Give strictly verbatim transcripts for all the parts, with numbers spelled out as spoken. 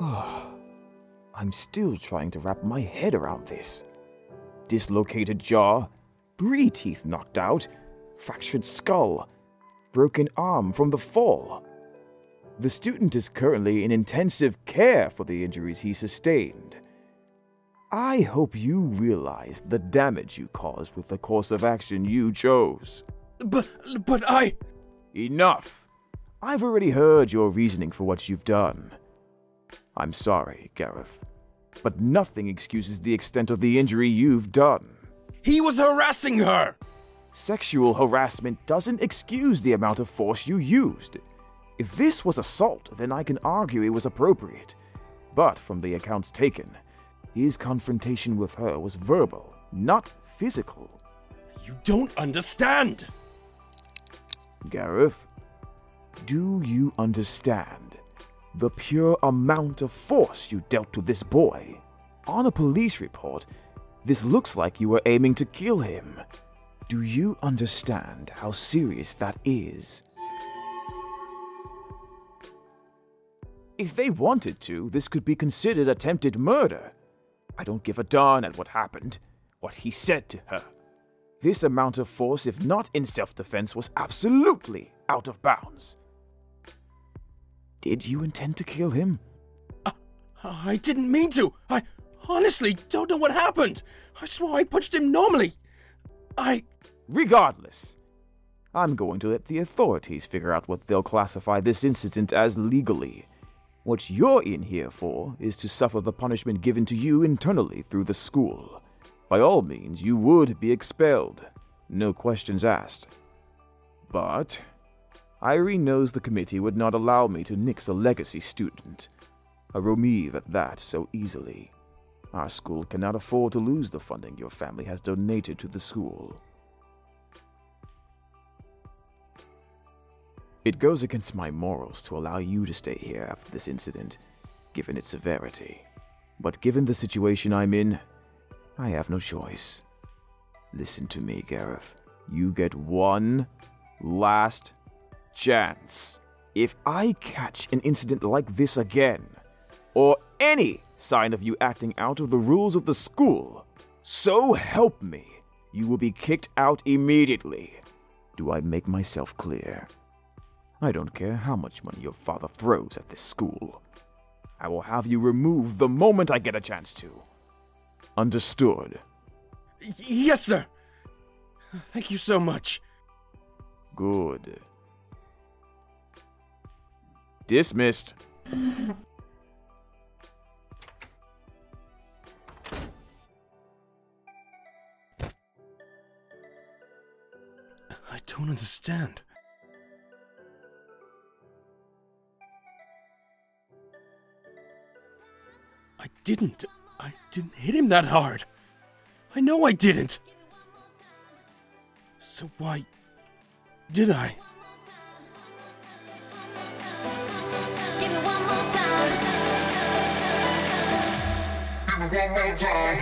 I'm still trying to wrap my head around this. Dislocated jaw, three teeth knocked out, fractured skull, broken arm from the fall. The student is currently in intensive care for the injuries he sustained. I hope you realize the damage you caused with the course of action you chose. But, but I... Enough! I've already heard your reasoning for what you've done. I'm sorry, Gareth, but nothing excuses the extent of the injury you've done. He was harassing her! Sexual harassment doesn't excuse the amount of force you used. If this was assault, then I can argue it was appropriate. But from the accounts taken, his confrontation with her was verbal, not physical. You don't understand! Gareth, do you understand the pure amount of force you dealt to this boy? On a police report, this looks like you were aiming to kill him. Do you understand how serious that is? If they wanted to, this could be considered attempted murder. I don't give a darn at what happened, what he said to her. This amount of force, if not in self-defense, was absolutely out of bounds. Did you intend to kill him? Uh, I didn't mean to. I honestly don't know what happened. I swore I punched him normally. I... Regardless, I'm going to let the authorities figure out what they'll classify this incident as legally. What you're in here for is to suffer the punishment given to you internally through the school. By all means, you would be expelled. No questions asked. But Irene knows the committee would not allow me to nix a legacy student. A Romeve at that so easily. Our school cannot afford to lose the funding your family has donated to the school. It goes against my morals to allow you to stay here after this incident, given its severity. But given the situation I'm in, I have no choice. Listen to me, Gareth. You get one last chance. If I catch an incident like this again, or any sign of you acting out of the rules of the school, so help me, you will be kicked out immediately. Do I make myself clear? I don't care how much money your father throws at this school. I will have you removed the moment I get a chance to. Understood? Y- yes, sir. Thank you so much. Good. Dismissed. I don't understand. I didn't. I didn't hit him that hard. I know I didn't. So why did I? Give me one more time. Give me one more time.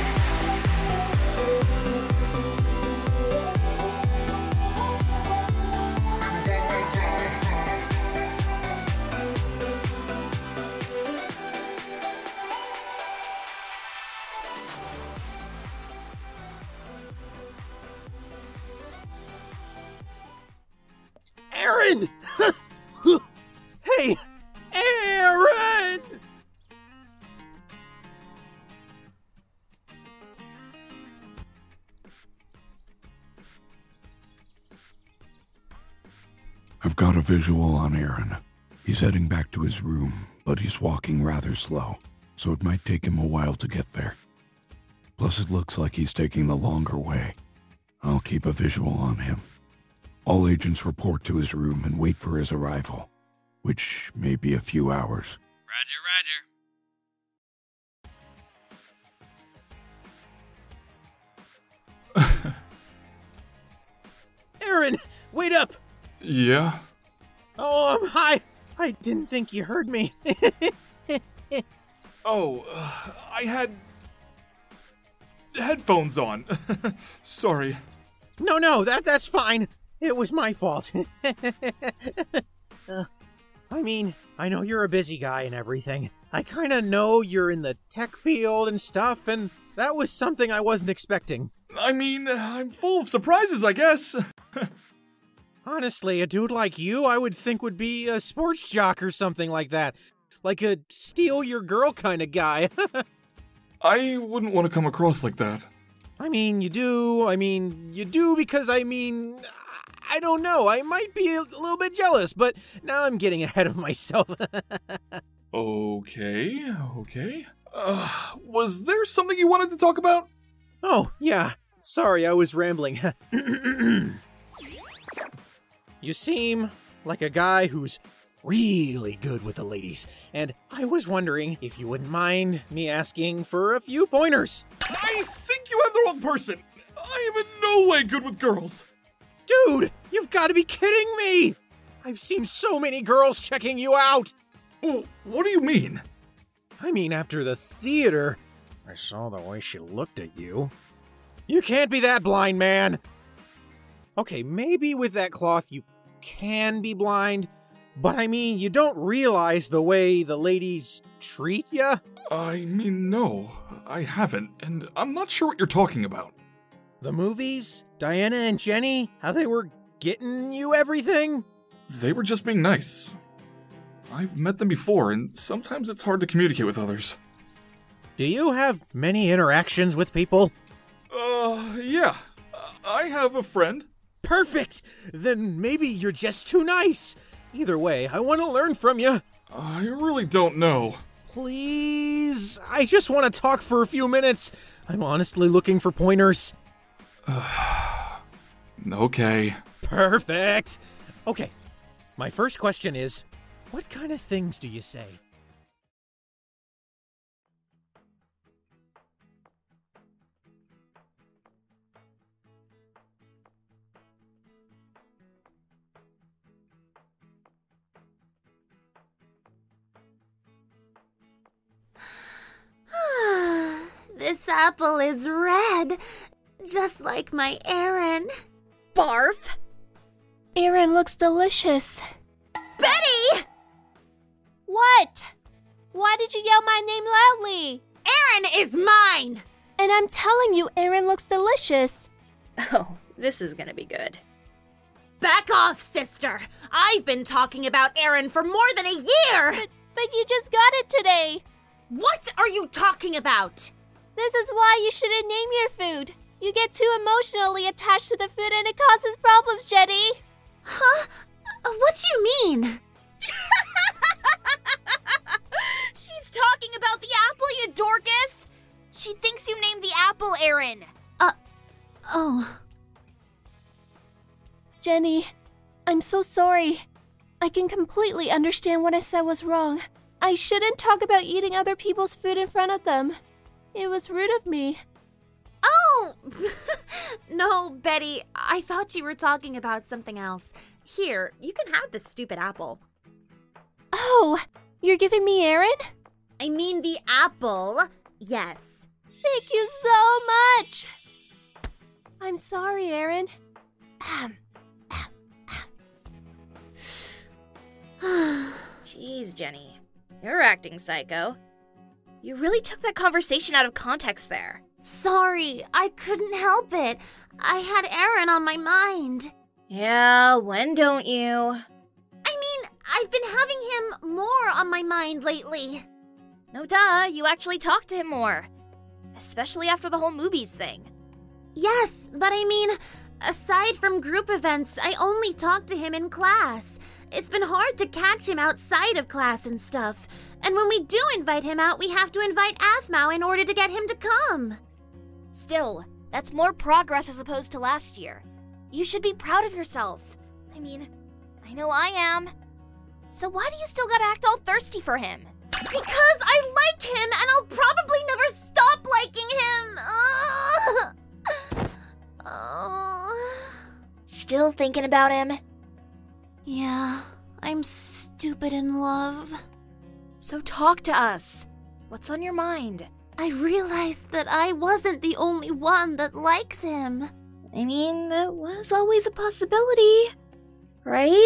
Aaron! Hey! Aaron! I've got a visual on Aaron. He's heading back to his room, but he's walking rather slow, so it might take him a while to get there. Plus, it looks like he's taking the longer way. I'll keep a visual on him. All agents report to his room and wait for his arrival, which may be a few hours. Roger, Roger. Aaron, wait up! Yeah? Oh, um, hi. I didn't think you heard me. Oh, uh, I had headphones on. Sorry. No, no, that that's fine. It was my fault. uh, I mean, I know you're a busy guy and everything. I kinda know you're in the tech field and stuff, and that was something I wasn't expecting. I mean, I'm full of surprises, I guess. Honestly, a dude like you I would think would be a sports jock or something like that. Like a steal your girl kind of guy. I wouldn't want to come across like that. I mean, you do. I mean, you do because, I mean, I don't know. I might be a little bit jealous, but now I'm getting ahead of myself. Okay, okay. Uh, was there something you wanted to talk about? Oh, yeah. Sorry, I was rambling. You seem like a guy who's really good with the ladies, and I was wondering if you wouldn't mind me asking for a few pointers. I think you have the wrong person. I am in no way good with girls. Dude, you've got to be kidding me! I've seen so many girls checking you out! Well, what do you mean? I mean, after the theater, I saw the way she looked at you. You can't be that blind, man! Okay, maybe with that cloth you can be blind, but I mean, you don't realize the way the ladies treat ya? I mean, no, I haven't, and I'm not sure what you're talking about. The movies? Diana and Jenny? How they were getting you everything? They were just being nice. I've met them before, and sometimes it's hard to communicate with others. Do you have many interactions with people? Uh, yeah. I have a friend. Perfect! Then maybe you're just too nice. Either way, I want to learn from you. I really don't know. Please? I just want to talk for a few minutes. I'm honestly looking for pointers. Okay. Perfect! Okay, my first question is, what kind of things do you say? This apple is red, just like my Aaron. Barf! Aaron looks delicious. Betty! What? Why did you yell my name loudly? Aaron is mine! And I'm telling you, Aaron looks delicious. Oh, this is gonna be good. Back off, sister! I've been talking about Aaron for more than a year! But, but you just got it today. What are you talking about? This is why you shouldn't name your food. You get too emotionally attached to the food and it causes problems, Jenny. Huh? What do you mean? She's talking about the apple, you Dorcas! She thinks you named the apple Aaron. Uh, oh. Jenny, I'm so sorry. I can completely understand what I said was wrong. I shouldn't talk about eating other people's food in front of them. It was rude of me. Oh! No, Betty, I thought you were talking about something else. Here, you can have this stupid apple. Oh, you're giving me Aaron? I mean the apple, yes. Thank you so much. I'm sorry, Aaron. Ahem. Jeez, Jenny. You're acting psycho. You really took that conversation out of context there. Sorry, I couldn't help it. I had Aaron on my mind. Yeah, when don't you? I mean, I've been having him more on my mind lately. No duh, you actually talked to him more. Especially after the whole movies thing. Yes, but I mean, aside from group events, I only talk to him in class. It's been hard to catch him outside of class and stuff. And when we do invite him out, we have to invite Aphmau in order to get him to come. Still, that's more progress as opposed to last year. You should be proud of yourself. I mean, I know I am. So why do you still gotta act all thirsty for him? Because I like him and I'll probably never stop liking him. Ugh. Oh. Still thinking about him? Yeah, I'm stupid in love. So talk to us. What's on your mind? I realized that I wasn't the only one that likes him. I mean, that was always a possibility, right?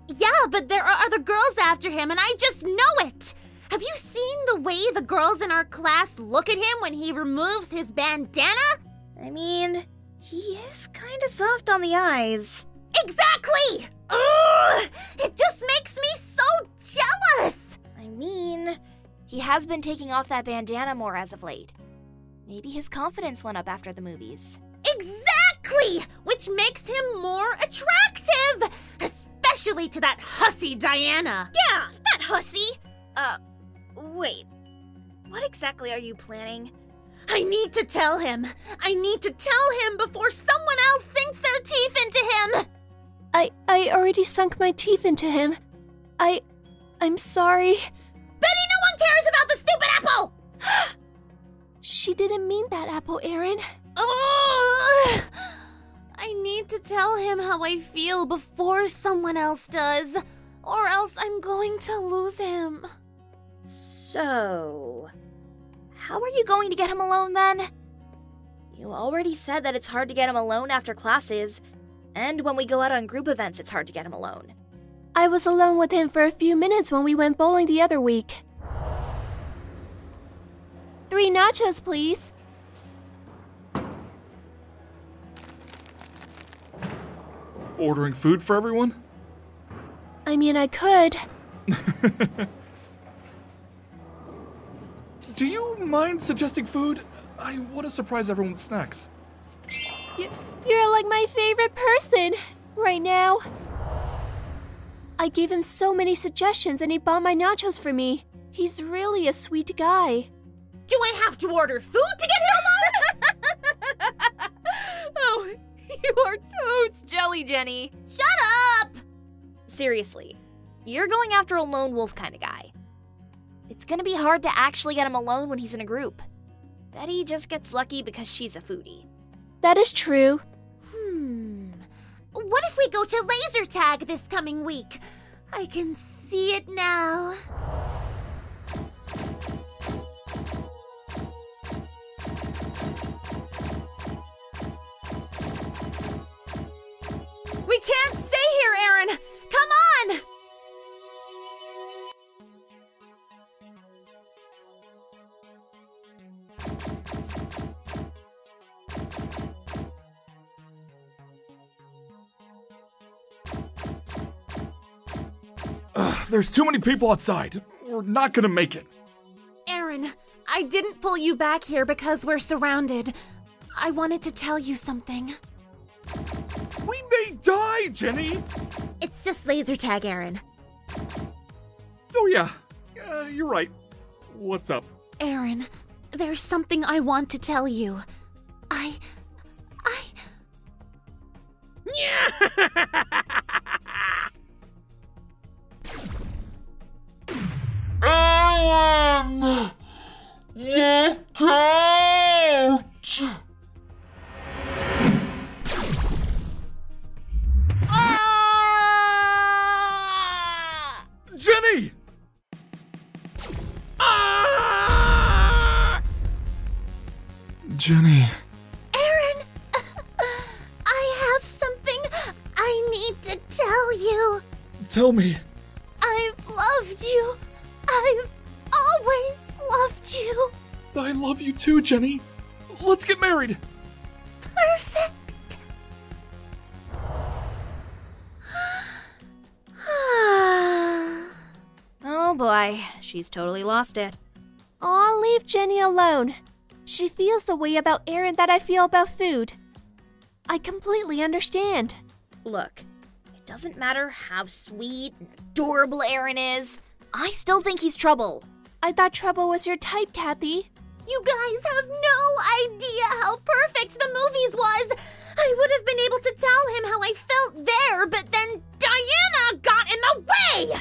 Yeah, but there are other girls after him, and I just know it! Have you seen the way the girls in our class look at him when he removes his bandana? I mean, he is kinda soft on the eyes. Exactly! Ugh! It just makes me so jealous! I mean, he has been taking off that bandana more as of late. Maybe his confidence went up after the movies. Exactly! Which makes him more attractive! Especially to that hussy Diana. Yeah, that hussy! Uh, wait. What exactly are you planning? I need to tell him. I need to tell him before someone else sinks their teeth into him. I I already sunk my teeth into him. I I'm sorry. Betty, no one cares about the stupid apple! She didn't mean that apple, Aaron. Ugh. I need to tell him how I feel before someone else does, or else I'm going to lose him. So, how are you going to get him alone then? You already said that it's hard to get him alone after classes, and when we go out on group events, it's hard to get him alone. I was alone with him for a few minutes when we went bowling the other week. Three nachos, please. Ordering food for everyone? I mean, I could. Do you mind suggesting food? I want to surprise everyone with snacks. You, you're like my favorite person right now. I gave him so many suggestions and he bought my nachos for me. He's really a sweet guy. Do I have to order food to get him alone? Oh, you are totes jelly, Jenny. Shut up! Seriously, you're going after a lone wolf kind of guy. It's gonna be hard to actually get him alone when he's in a group. Betty just gets lucky because she's a foodie. That is true. Hmm. What if we go to laser tag this coming week? I can see it now. We can't stay here, Aaron! Come on! Ugh, there's too many people outside. We're not gonna make it. Aaron, I didn't pull you back here because we're surrounded. I wanted to tell you something. We may die, Jenny! It's just laser tag, Aaron. Oh yeah, uh, you're right. What's up? Aaron, there's something I want to tell you. I... I... Aaron! Look out! Ah! Jenny! Ah! Jenny. Aaron! I have something I need to tell you. Tell me. I've loved you. I've always loved you. I love you too, Jenny. Let's get married. Perfect. Oh boy, she's totally lost it. Aw, leave Jenny alone. She feels the way about Aaron that I feel about food. I completely understand. Look, it doesn't matter how sweet and adorable Aaron is. I still think he's trouble. I thought trouble was your type, Kathy. You guys have no idea how perfect the movies was. I would have been able to tell him how I felt there, but then Diana got in the way!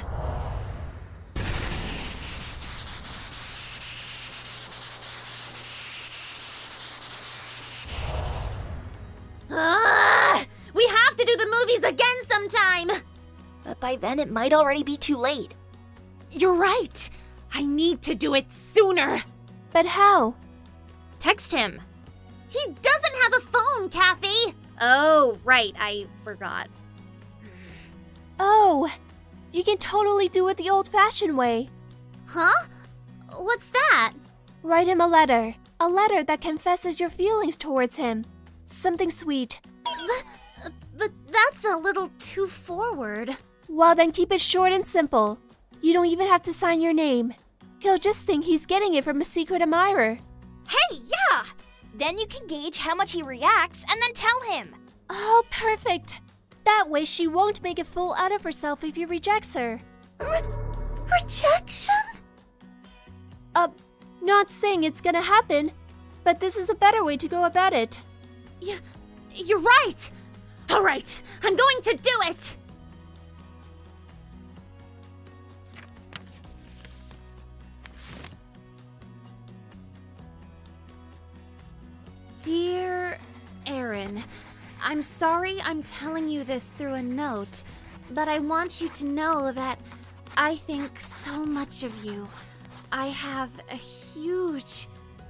Ugh! We have to do the movies again sometime! But by then it might already be too late. You're right. I need to do it sooner. But how? Text him. He doesn't have a phone, Kathy. Oh, right, I forgot. Oh, You can totally do it the old-fashioned way. Huh? What's that? Write him a letter. A letter that confesses your feelings towards him. Something sweet. But, but that's a little too forward. Well, then keep it short and simple. You don't even have to sign your name. He'll just think he's getting it from a secret admirer. Hey, yeah! Then you can gauge how much he reacts and then tell him. Oh, perfect. That way she won't make a fool out of herself if he rejects her. Re- rejection? Uh, not saying it's gonna happen, but this is a better way to go about it. Yeah, you're right. All right, I'm going to do it. Dear Aaron, I'm sorry I'm telling you this through a note, but I want you to know that I think so much of you. I have a huge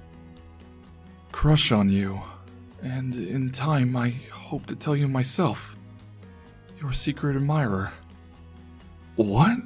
crush on you, and in time I hope to tell you myself. Your secret admirer. What?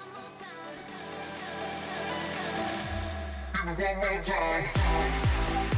One more time.